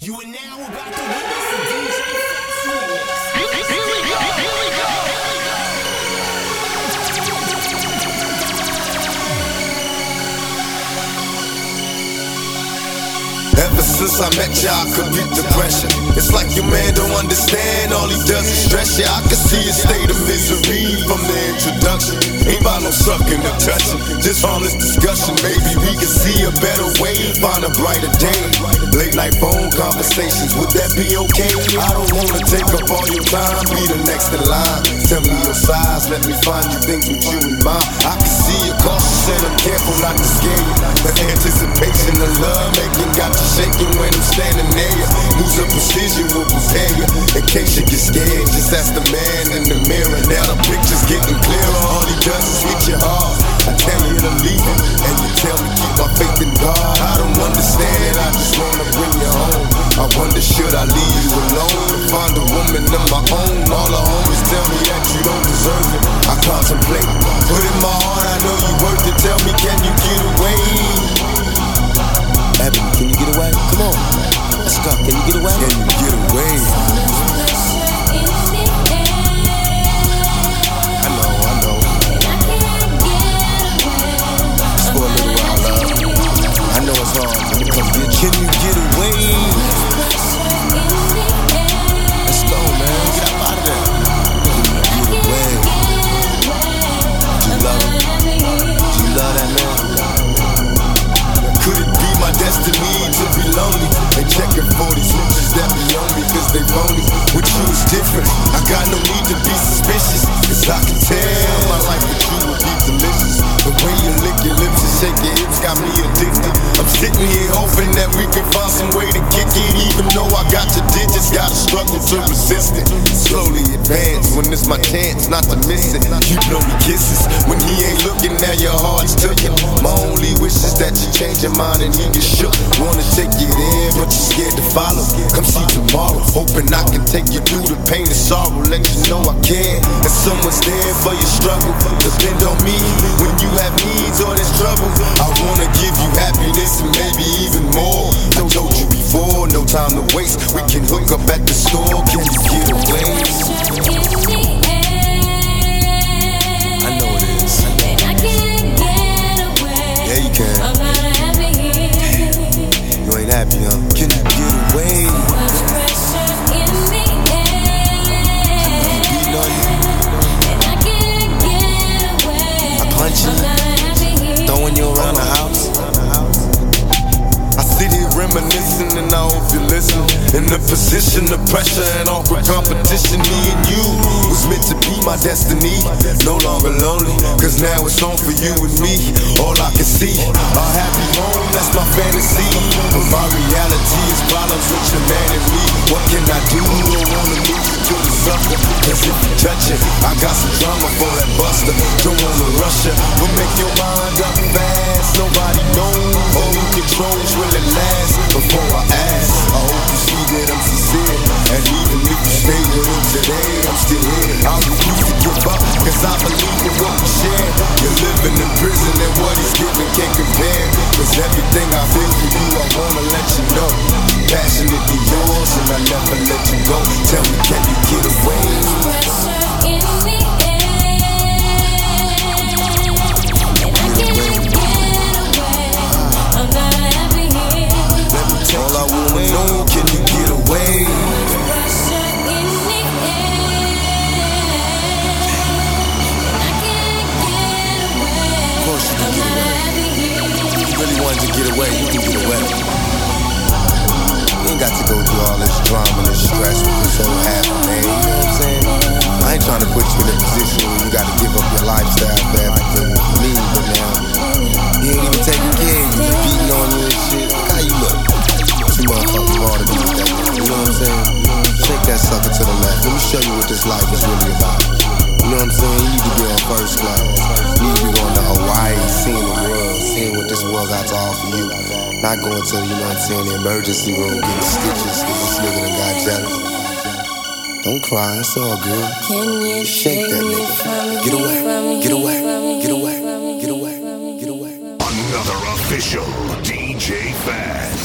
You are now about to witness the DJ Fast Remix. Here we go! Ever since I met ya, I could beat depression. It's like your man don't understand, all he does is stress ya. I can see a state of misery from the introduction. Ain't about no sucking or touching, just honest discussion. Maybe we can see a better way, find a brighter day. Late night phone conversations, would that be okay? I don't wanna take up all your time, be the next in line. Tell me your size, let me find you things with you in mind. I can see your cautious and I'm careful not to scare you. The anticipation of love making got you shaking when I'm standing near you. Moves of precision will prepare you in case you get scared. Just ask the man in the mirror. Now the picture's getting clearer. All he does is hit your heart. I tell you to leave it, and you tell me keep my faith in God. I don't understand it, I just wanna bring you home. I wonder should I leave you alone to find a woman of my own. All the homies tell me that you don't deserve it. I contemplate, but in my heart I know you worth it. Tell me, can you get away? Ebony, can you get away? Come on, let's go. Can you get away? Can you get away? I know. Just for a little while, love. I know it's hard, but come get you. Can you get away? Let's go, man. Get up out of there. Can you get away? Do you love him? Do you love that man? Could it be my destiny to be lonely and checking for these bitches that be on me cause they phony? With you is different, I got no need to be suspicious, cause I can tell my life with you will be delicious. The way you lick your lips and shake your hips got me addicted. I'm sitting here hoping that we can find some way to kick it. Even though I got your digits, gotta struggle to resist it. Slowly advance when it's my chance not to miss it. You blow me kisses when he ain't looking, now your heart's taken. My only wish is that you change your mind and he get shook. Wanna take you there, but you're scared to follow. Come see tomorrow, hoping I can take you through the pain and sorrow. Let you know I care, and someone's there for your struggle. Depend on me when you have needs or there's trouble. I wanna give you happiness and maybe even more. I told you before, no time to waste. We can hook up at the store. Can you get away? I know it is. Yeah, you can. You ain't happy, huh? Can you get away? Beating on you. I punch you. Throwing you around the house. I sit here reminiscing and I hope you listen. In the position of pressure and awkward competition, me and you was meant to be my destiny. No longer lonely, cause now it's on for you and me. All I can see, a happy home, that's my fantasy. But my reality is problems with your man and me. What can I do? Don't wanna lose you to the sucker. Cause if you touch it, I got some drama for that buster. Don't wanna rush it, but make your mind up fast. Nobody knows, all who controls will it last. Before I ask, I hope you see that I'm sincere. And even if you stay with him today, I'm still here. I refuse to give up, cause I believe in what we share. You're living in prison and what he's giving can't compare. Cause everything I feel for you, I wanna let you know. Passionately yours and I never let you go. Tell me, can you get away? All I wanna know, can you get away? Of course you can get away. If you really wanted to get away, you can get away. You ain't got to go through all this drama and this stress with this whole half man. You know what I'm saying? I ain't trying to put you in a position where you gotta give up your lifestyle for everything for me, but now he ain't even taking care of you. He beating on you and shit. Look how you look. You motherfuckers ought to be with that. You know what I'm saying? Shake that sucker to the left. Let me show you what this life is really about. You know what I'm saying? You need to be on first class. You need to be going to Hawaii, seeing the world, seeing what this world got to offer you. Not going to, you know what I'm saying, the emergency room getting stitches because this nigga done got jealous. Don't cry, it's all good. Shake that nigga. Get away, get away, get away, get away, get away. Another official DJ Fast.